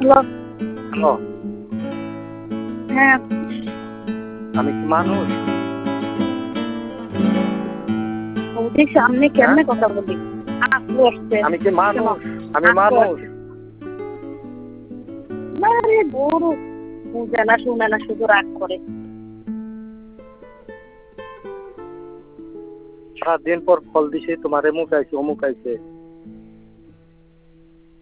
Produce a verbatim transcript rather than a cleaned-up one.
Hello. হ্যাঁ। আমি কি মানুষ? ওদের সামনে কেমনে কথা বলি? আপু আসছে। আমি কি মানুষ? আমি আপু মানুষ। আসছে। না রে বড় বুঝে না শুনে না শুধু রাগ করে। সাত দিন পর ফল দিছে তোমারে মুখ আইছে অমুক আইছে